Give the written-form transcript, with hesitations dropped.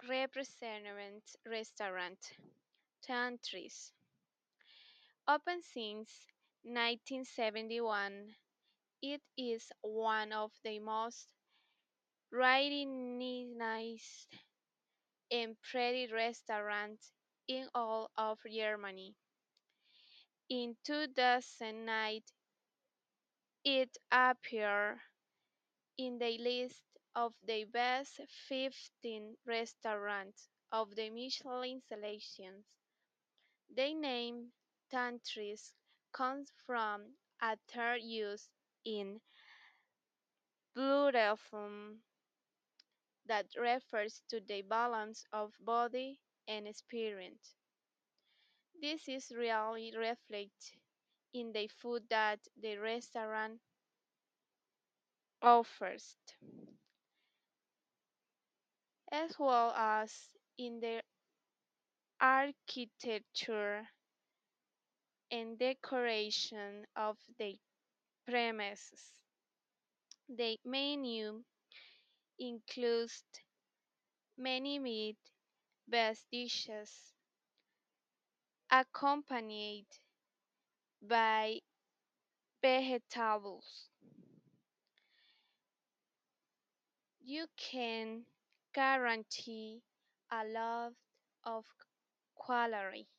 represent restaurant, Tantris. Open since 1971, it is one of the most recognized and pretty restaurants in all of Germany. In 2009, it appeared in the list of the best 15 restaurants of the Michelin selections. The name Tantris comes from a term used in Buddhism that refers to the balance of body and spirit. This is really reflected in the food that the restaurant offers, as well as in the architecture and decoration of the premises. The menu includes many meat-based dishes accompanied by vegetables. You can guarantee a lot of quality.